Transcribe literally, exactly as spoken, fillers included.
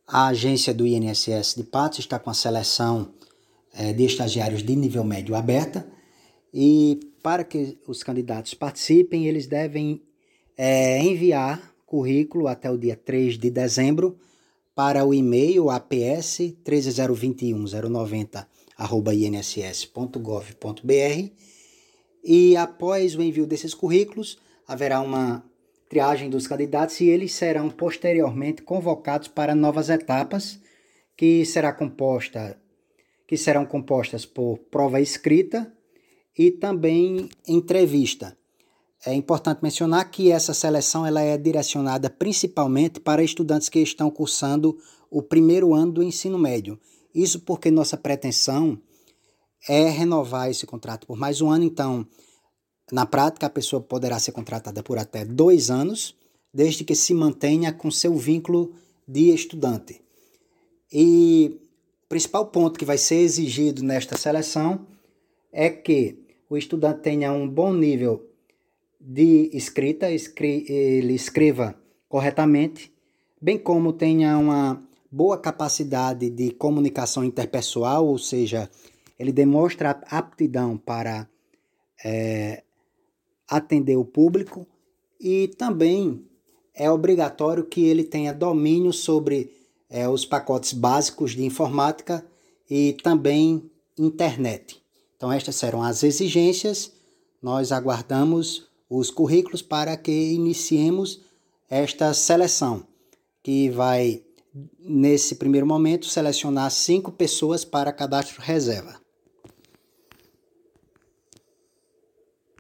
A agência do I N S S de Patos está com a seleção é, de estagiários de nível médio aberta e para que os candidatos participem, eles devem é, enviar currículo até o dia três de dezembro para o e-mail a p s um três zero dois um zero nove zero arroba i n s s ponto gov ponto b r e após o envio desses currículos haverá uma triagem dos candidatos e eles serão posteriormente convocados para novas etapas que será composta que serão compostas por prova escrita e também entrevista. É importante mencionar que essa seleção ela é direcionada principalmente para estudantes que estão cursando o primeiro ano do ensino médio. Isso porque nossa pretensão é renovar esse contrato por mais um ano, então na prática, a pessoa poderá ser contratada por até dois anos, desde que se mantenha com seu vínculo de estudante. E o principal ponto que vai ser exigido nesta seleção é que o estudante tenha um bom nível de escrita, ele escreva corretamente, bem como tenha uma boa capacidade de comunicação interpessoal, ou seja, ele demonstra aptidão para é, atender o público e também é obrigatório que ele tenha domínio sobre é, os pacotes básicos de informática e também internet. Então estas serão as exigências, nós aguardamos os currículos para que iniciemos esta seleção, que vai, nesse primeiro momento, selecionar cinco pessoas para cadastro reserva.